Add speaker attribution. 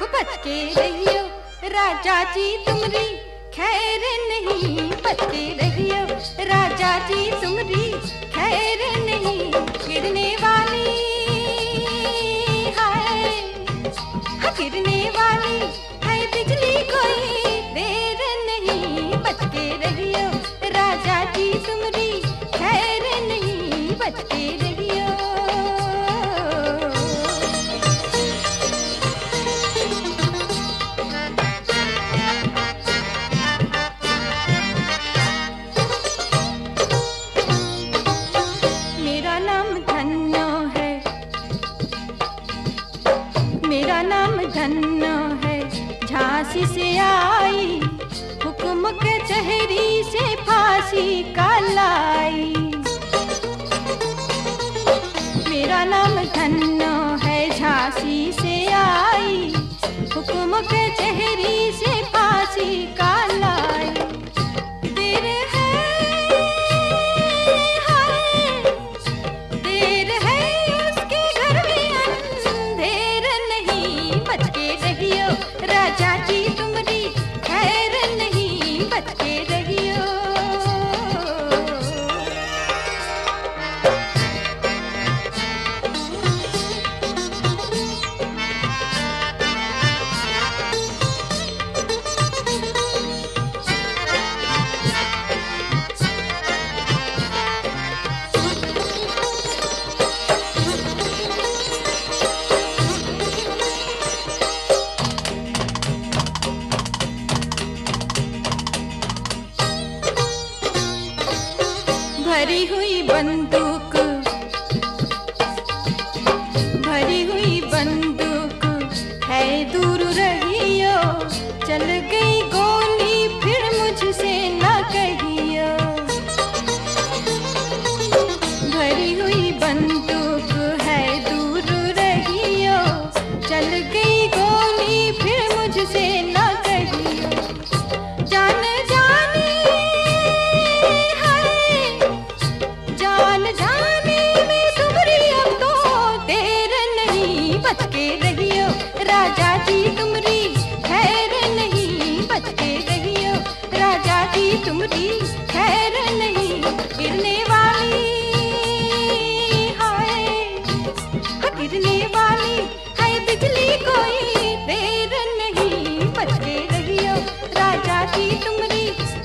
Speaker 1: बच के रहियो राजा जी तुमरी खैर नहीं, बच के रहियो राजा जी तुमरी खैर नहीं। गिरने वाली गिरने वाली है बिजली कोई देर नहीं, बच के रहियो राजा जी तुमरी खैर नहीं, बच के रहियो। मेरा नाम धन्नो है, मेरा नाम धन्नो है, झांसी से आई हुक्म कचहरी से फांसी का लाई। मेरा नाम धन्नो है, झांसी से आई हुक्म कचहरी से फांसी का लाई। देर है देर है उसके घर में अंधेर नहीं, बच के रहियो राजा जी तुमरी खैर नहीं, बच के रहियो। भरी हुई बंदूक, भरी हुई बंदूक है दूर रहियो, चल गई गोली फिर मुझसे न कहियो। भरी हुई बंदूक है दूर रहियो, चल गई गोली फिर मुझसे न कहियो। जान जाने जान जाने में तुमरी अब तो देर नहीं, बच के रहियो राजा जी तुमरी खैर नहीं, बच के रहियो राजा जी तुमरी खैर नहीं। गिरने वाली गिरने वाली है बिजली कोई देर नहीं, बच के रहियो राजा जी तुमरी